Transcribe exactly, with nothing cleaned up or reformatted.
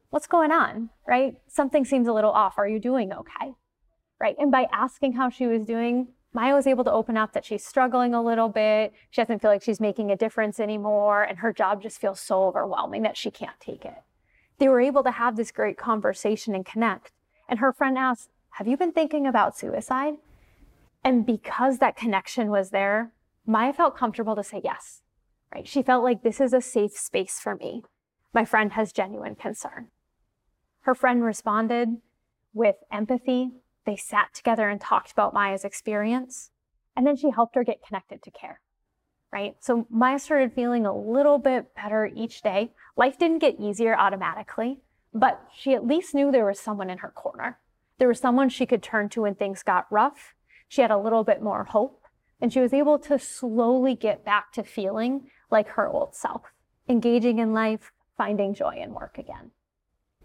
what's going on, right? Something seems a little off. Are you doing okay? Right? And by asking how she was doing, Maya was able to open up that she's struggling a little bit. She doesn't feel like she's making a difference anymore. And her job just feels so overwhelming that she can't take it. They were able to have this great conversation and connect. And her friend asked, have you been thinking about suicide? And because that connection was there, Maya felt comfortable to say yes, right? She felt like this is a safe space for me. My friend has genuine concern. Her friend responded with empathy. They sat together and talked about Maya's experience, and then she helped her get connected to care, right? So Maya started feeling a little bit better each day. Life didn't get easier automatically, but she at least knew there was someone in her corner. There was someone she could turn to when things got rough. She had a little bit more hope, and she was able to slowly get back to feeling like her old self, engaging in life, finding joy in work again.